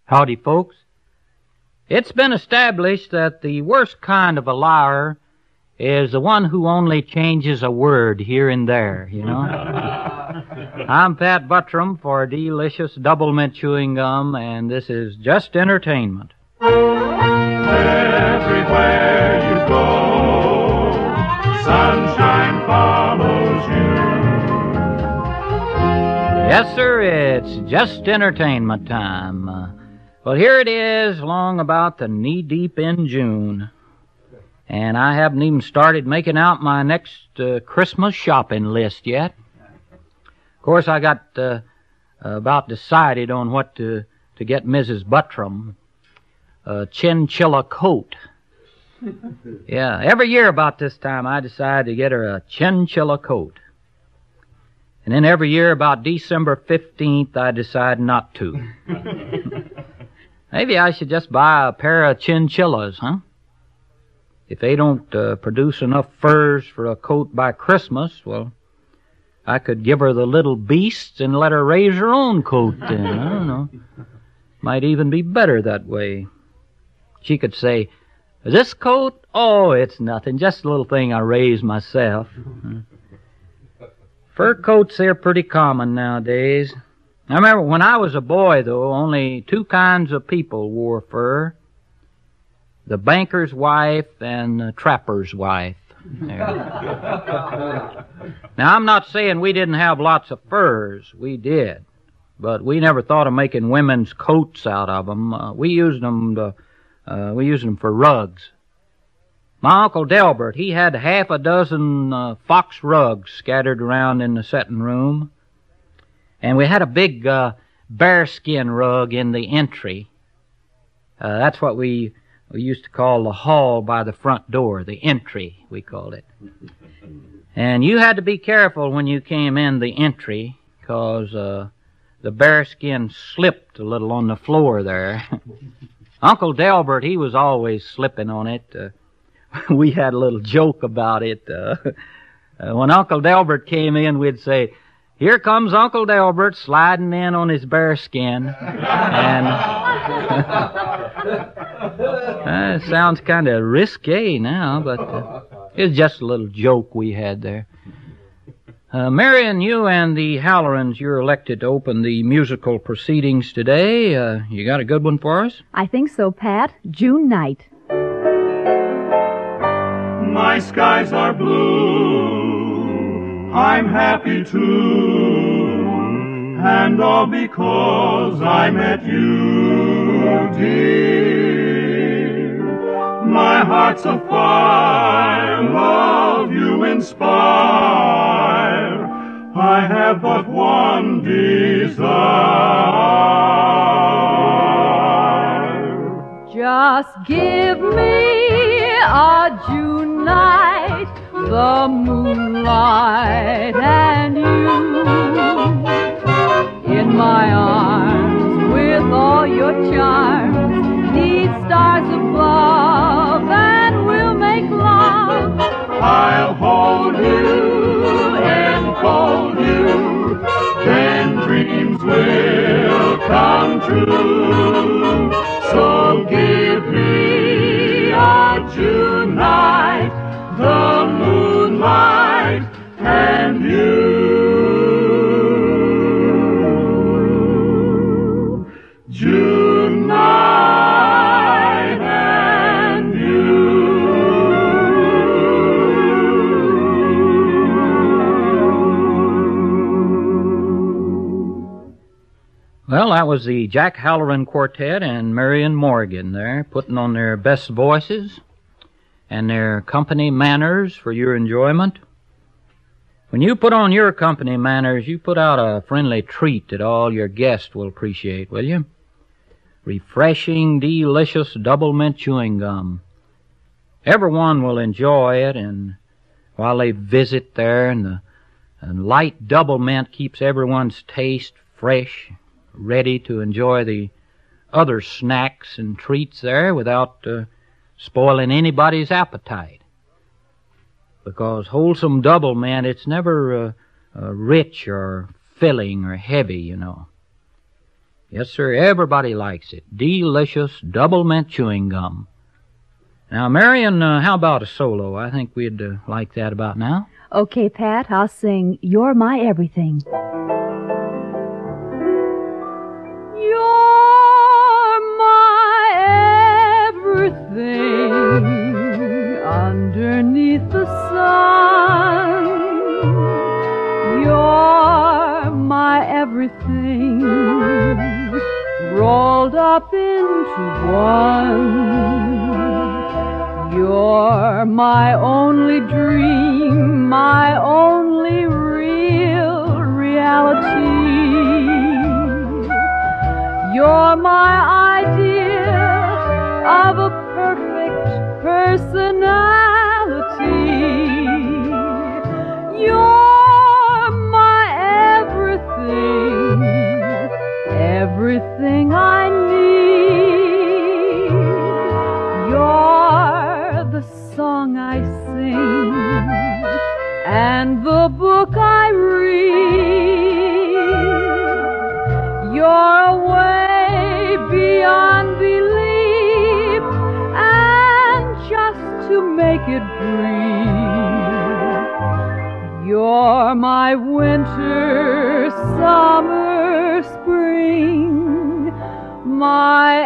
Howdy, folks. It's been established that the worst kind of a liar is the one who only changes a word here and there, you know. I'm Pat Buttram for Delicious Double Mint Chewing Gum, and this is Just Entertainment. Everywhere you go, sunshine follows you. Yes, sir, it's Just Entertainment time. Well, here it is, long about the knee-deep in June. And I haven't even started making out my next Christmas shopping list yet. Of course, I got about decided on what to get Mrs. Buttram. A chinchilla coat. Yeah, every year about this time I decide to get her a chinchilla coat. And then every year about December 15th I decide not to. Maybe I should just buy a pair of chinchillas, huh? If they don't produce enough furs for a coat by Christmas, well, I could give her the little beasts and let her raise her own coat then. I don't know. Might even be better that way. She could say, "This coat? Oh, it's nothing. Just a little thing I raised myself." Fur coats, they're pretty common nowadays. I remember when I was a boy, though, only two kinds of people wore fur. The banker's wife and the trapper's wife. Now, I'm not saying we didn't have lots of furs. We did. But we never thought of making women's coats out of them. We used them for rugs. My Uncle Delbert, he had half a dozen fox rugs scattered around in the setting room. And we had a big bearskin rug in the entry. That's what we used to call the hall by the front door, the entry, we called it. And you had to be careful when you came in the entry, because the bearskin slipped a little on the floor there. Uncle Delbert, he was always slipping on it. We had a little joke about it. When Uncle Delbert came in, we'd say, "Here comes Uncle Delbert sliding in on his bearskin." And it sounds kind of risque now, but it's just a little joke we had there. Marion, you and the Hallorans, you're elected to open the musical proceedings today. You got a good one for us? I think so, Pat. June night. My skies are blue, I'm happy too, and all because I met you, dear. My heart's afire, love you inspire, I have but one desire. Just give me a June night, the moonlight and you in my arms with all your charms, neath stars above, and we'll make love. I'll hold you, enfold you, then dreams will come true. So give me a June night, the moonlight and you. June night and you. Well, that was the Jack Halloran Quartet and Marion Morgan there, putting on their best voices and their company manners for your enjoyment. When you put on your company manners, you put out a friendly treat that all your guests will appreciate, will you? Refreshing, delicious double mint chewing gum. Everyone will enjoy it, and while they visit there, and the light double mint keeps everyone's taste fresh, ready to enjoy the other snacks and treats there without spoiling anybody's appetite. Because wholesome double mint, it's never rich or filling or heavy, you know. Yes, sir, everybody likes it. Delicious double mint chewing gum. Now, Marion, how about a solo? I think we'd like that about now. Okay, Pat, I'll sing You're My Everything. You're my everything underneath the sun. You're my everything rolled up into one. You're my only dream, my only real reality. You're my idea of a perfect personality. You're my everything, everything I need. You're the song I sing and the book I read. You're way beyond belief, and just to make it brief, you're my winter, summer, spring, my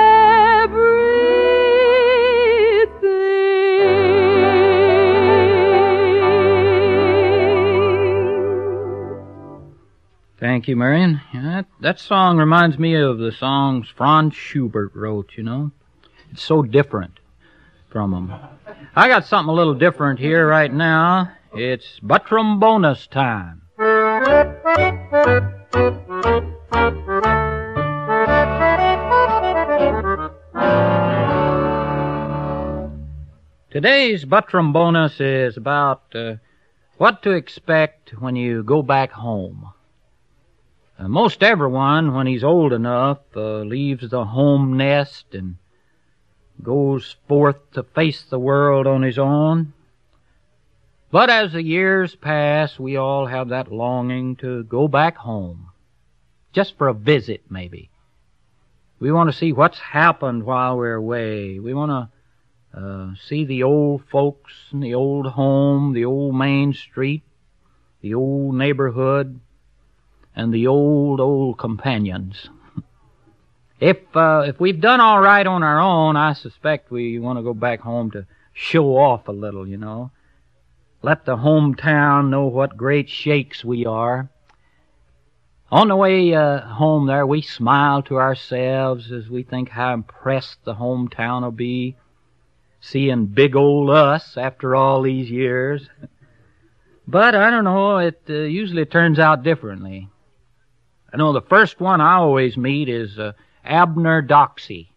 Thank you, Marion. That song reminds me of the songs Franz Schubert wrote, you know. It's so different from them. I got something a little different here right now. It's Buttram bonus time. Today's Buttram bonus is about what to expect when you go back home. Most everyone, when he's old enough, leaves the home nest and goes forth to face the world on his own. But as the years pass, we all have that longing to go back home, just for a visit, maybe. We want to see what's happened while we're away. We want to see the old folks and the old home, the old main street, the old neighborhood, and the old companions. If we've done all right on our own, I suspect we want to go back home to show off a little, you know. Let the hometown know what great shakes we are. On the way home there, we smile to ourselves as we think how impressed the hometown will be, seeing big old us after all these years. But I don't know, it usually turns out differently. I know the first one I always meet is Abner Doxey.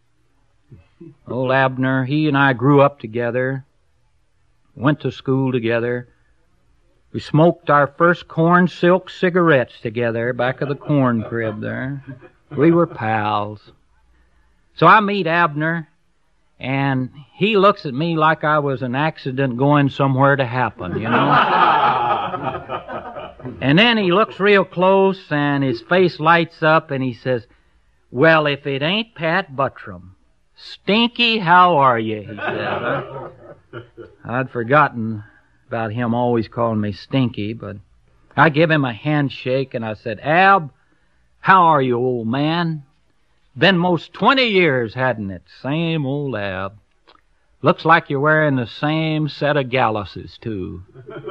Old Abner, he and I grew up together, went to school together. We smoked our first corn silk cigarettes together back of the corn crib there. We were pals. So I meet Abner, and he looks at me like I was an accident going somewhere to happen, you know. And then he looks real close, and his face lights up, and he says, "Well, if it ain't Pat Buttram. Stinky, how are you?" he said. I'd forgotten about him always calling me Stinky, but I give him a handshake, and I said, "Ab, how are you, old man? Been most 20 years, hadn't it? Same old Ab. Looks like you're wearing the same set of galluses, too."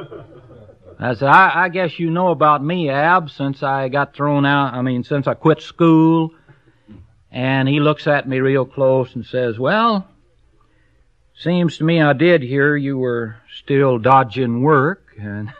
I said, I guess you know about me, Ab, since I got thrown out, since I quit school. And he looks at me real close and says, "Well, seems to me I did hear you were still dodging work." And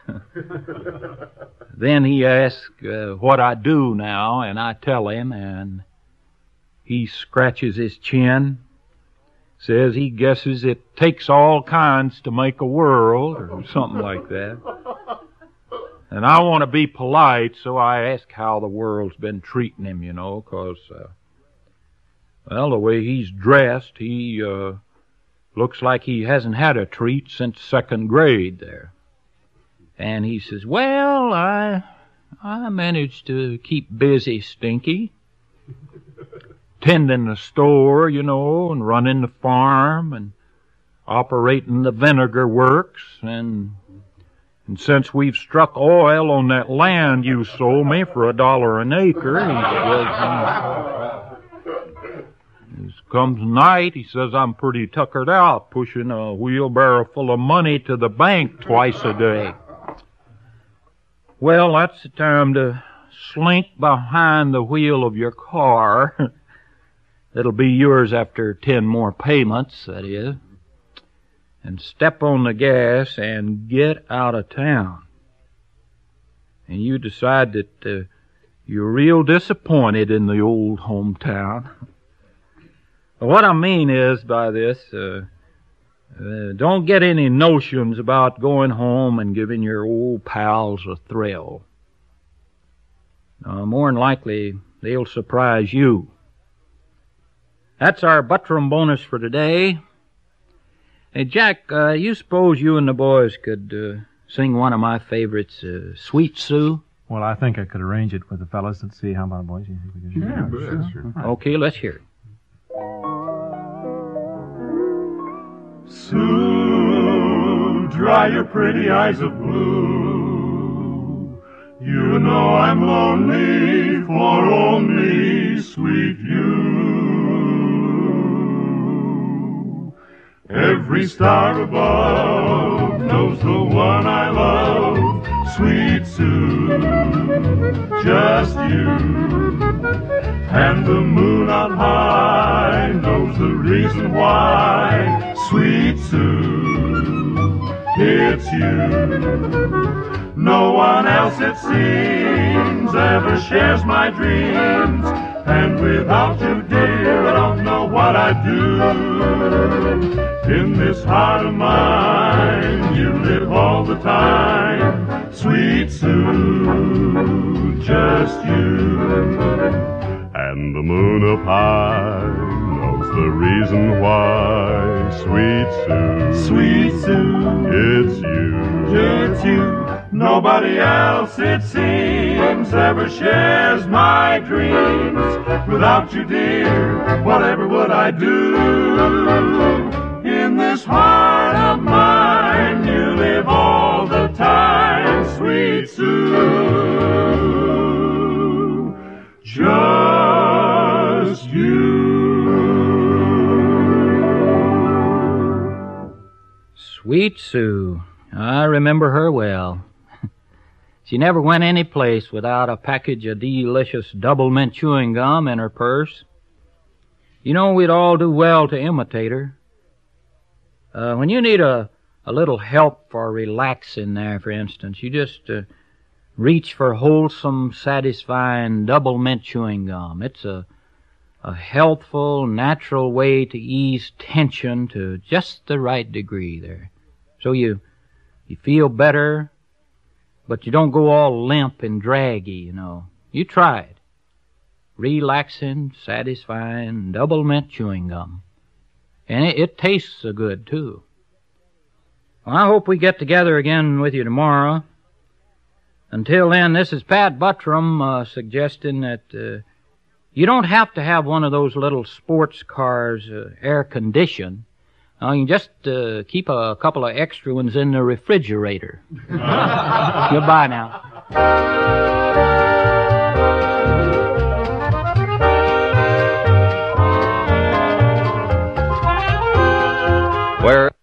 then he asks what I do now, and I tell him, and he scratches his chin, says he guesses it takes all kinds to make a world, or something like that. And I want to be polite, so I ask how the world's been treating him, you know, 'cause, the way he's dressed, he looks like he hasn't had a treat since second grade there. And he says, "Well, I managed to keep busy, Stinky. tending the store, and running the farm and operating the vinegar works. And since we've struck oil on that land you sold me for $1 an acre, comes night, he says, I'm pretty tuckered out, pushing a wheelbarrow full of money to the bank twice a day. Well, that's the time to slink behind the wheel of your car. It'll be yours after 10 more payments, that is. And step on the gas and get out of town. And you decide that you're real disappointed in the old hometown. What I mean is by this, don't get any notions about going home and giving your old pals a thrill. More than likely, they'll surprise you. That's our Buttram bonus for today. Hey, Jack, you suppose you and the boys could sing one of my favorites, Sweet Sue? Well, I think I could arrange it with the fellas. Let's see. How about boys? You think we could do that? Sure. Okay, let's hear it. Sue, dry your pretty eyes of blue. You know I'm lonely for only sweet you. Every star above knows the one I love, sweet Sue, just you. And the moon up high knows the reason why, sweet Sue, it's you. No one else, it seems, ever shares my dreams, and without you, dear, I don't know what I'd do. In this heart of mine, you live all the time, sweet Sue, just you. And the moon up high knows the reason why, sweet Sue, it's you, it's you. Nobody else, it seems, ever shares my dreams. Without you, dear, whatever would I do? In this heart of mine, you live all the time, sweet Sue, just you. Sweet Sue. I remember her well. She never went any place without a package of delicious double mint chewing gum in her purse. We'd all do well to imitate her. When you need a little help for relaxing there, for instance, you just reach for wholesome, satisfying double mint chewing gum. It's a healthful, natural way to ease tension to just the right degree there. So you feel better, but you don't go all limp and draggy, You try it. Relaxing, satisfying, double mint chewing gum. And it tastes so good, too. Well, I hope we get together again with you tomorrow. Until then, this is Pat Buttram suggesting that you don't have to have one of those little sports cars air-conditioned. You can just keep a couple of extra ones in the refrigerator. Goodbye now. Where